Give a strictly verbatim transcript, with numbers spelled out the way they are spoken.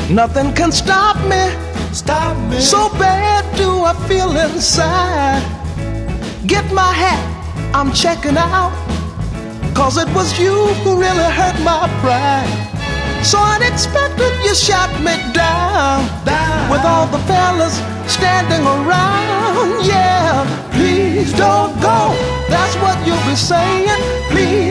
Nothing can stop me. Stop me. So bad do I feel inside. Get my hat, I'm checking out. Cause it was you who really hurt my pride. So unexpected you shot me down, down. With all the fellas standing around. Yeah, please don't go, that's what you'll be saying. Please